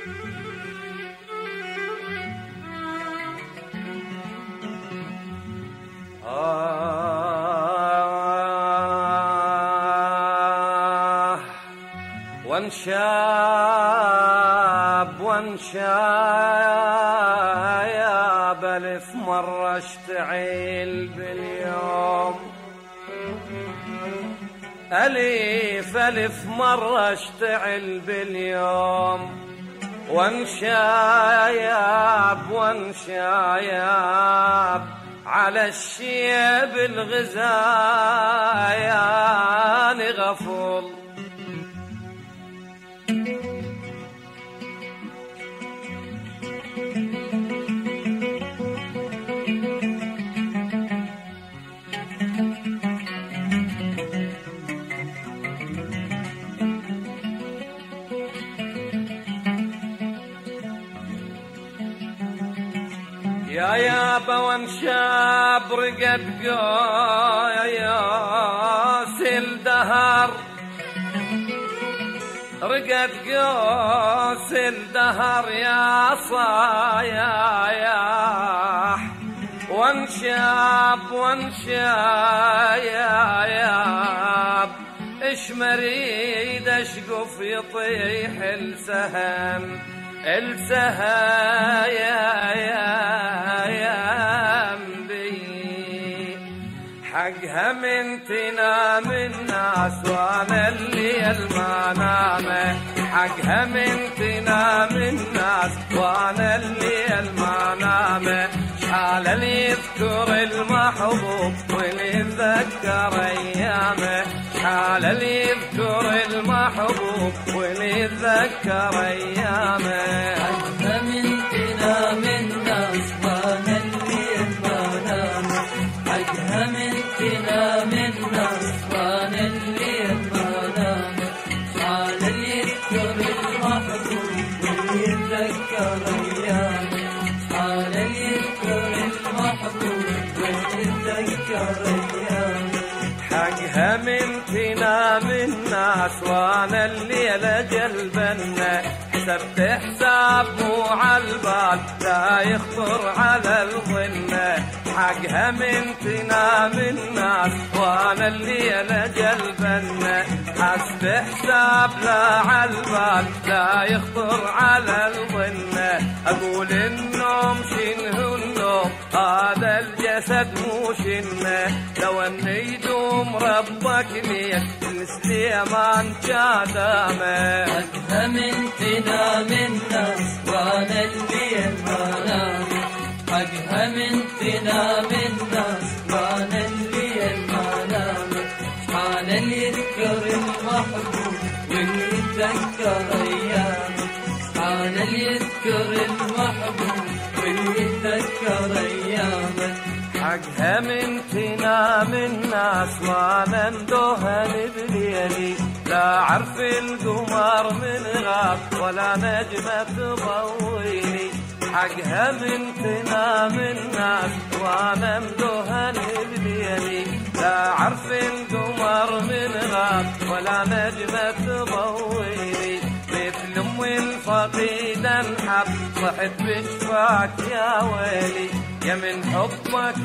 وانشاب ألف مرة اشتعل باليوم، ألف مرة اشتعل باليوم، وانشايب على الشيب الغزايان غفول. يا يابا وانشاب رقد قوس الدهر، رقد قوس الدهر يا صايح، وانشاب اش مريد اشقف يطيح السهم بي، حقها من تنام الناس وانا الليل ما نامه، حقها من تنام الناس وانا الليل ما نامه، شحال اللي يذكر المحبوب واللي يتذكر ايامه، شحال اللي يذكر المحبوب واللي يتذكر ايامه، حقها من تنام الناس وانا الليل ما نامه، حقها من تنام الناس وانا الليل ما نامه، شحال اللي يذكر المحبوب واللي يتذكر ايامه، شحال اللي يذكر المحبوب واللي يتذكر ايامه، حقها من تنام الناس وانا الليل جلبنا، حسبت حساب مو عالبال لا يخطر على الظنة، حقها من تنام الناس وانا الليل جلبنا، حسب حساب لا عالبال لا يخطر على الظنة، اقول النوم شنه النوم هذا الجسد مو شنه، لو انه يدوم ربك ليه السليمان جادامه، حقها من تنام الناس وانا الليل ما نامه، حقها من تنام الناس وانا الليل ما نامه، شحال اللي يذكر المحبوب واللي يتذكر ايامه، شحال اللي يذكر المحبوب واللي يتذكر ايامه، حقها من تنام الناس وانا اندهن بليلي، لا عرف القمر من غاب ولا نجمة تضويني، حقها من تنام الناس وانا اندهن بليلي، لا عرف القمر من غاب ولا نجمة تضويني، مثل ام الفقيد انحب صحت بشفاك يا ويلي، يا من حبك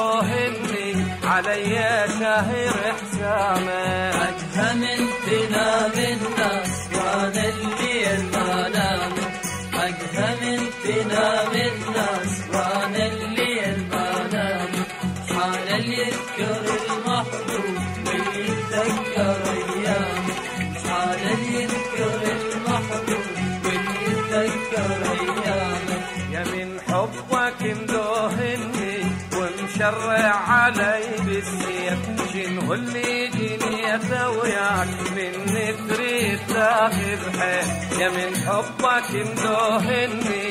مدوهني علي شاهر حسامه، حقها من تنام الناس وانا الليل ما نامه، حقها من تنام الناس وانا الليل ما نامه، شحال اللي يذكر المحبوب واللي يتذكر ايامه، شحال اللي يذكر المحبوب واللي يتذكر ايامه، يا من حبك مدوهني ومشرع علي بالسيف، شنو اللي جيني وياك مني تريد تاخذ حيل، يا من حبك مدوهني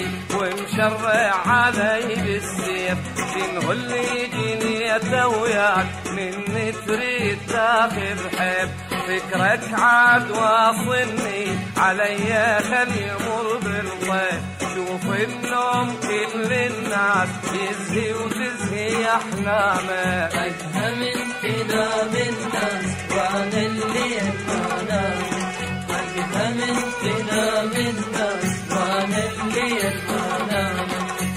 ومشرع علي بالسيف، شنو اللي جيني وياك مني تريد تاخذ حيل، فكرك عاد واصلني علي خل يمر بالطيف، شوف النوم كل الناس يزهي وتزهي احلامه، حقها من تنام الناس وانا الليل ما نامه، حقها من تنام الناس وانا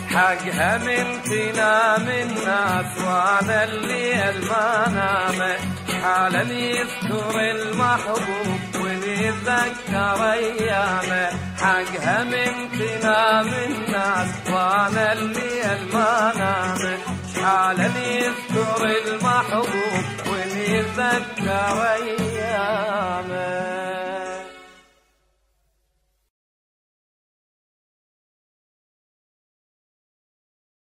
حقها من تنام الناس وانا الليل ما نام، حالا يذكر المحبوب ويتذكر ايامه، حقها من تنام الناس وانا الليل ما نام، حالا يذكر المحبوب ويتذكر ايامه.